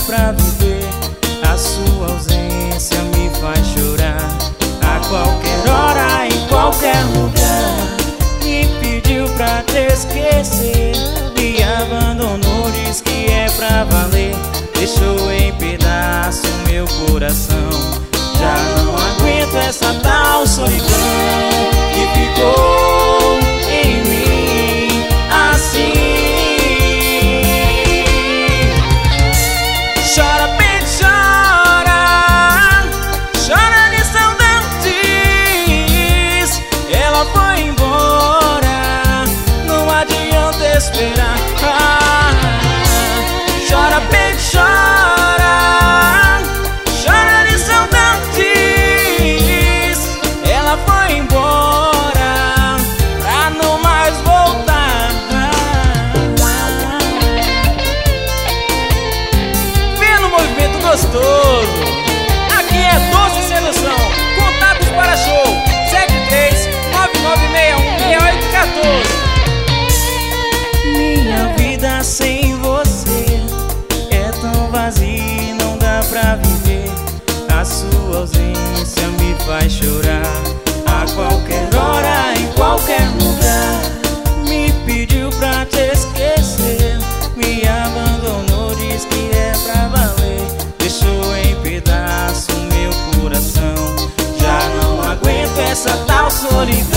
pra viver. A sua ausência me faz chorar. A qualquer hora, em qualquer lugar. Me pediu pra te esquecer. Me abandonou, diz que é pra valer. Deixou em pedaço meu coração. Já não aguento essa tal solidão que ficou em mim assim. Chora, bem, chora, chora de saudades. Ela foi embora, não adianta esperar. Chora, bem, chora, chora de saudades. Ela foi embora pra não mais voltar. Vê no movimento gostoso. Aqui é Doce Sedução. Contatos para show 73-9961-6814. Minha vida sem você é tão vazia, não dá pra viver. A sua ausência me faz chorar. A qualquer hora, em qualquer lugar. Me pediu pra te esquecer. Me abandonou, diz que é pra valer. Deixou em pedaço meu coração. Já não aguento essa tal solidão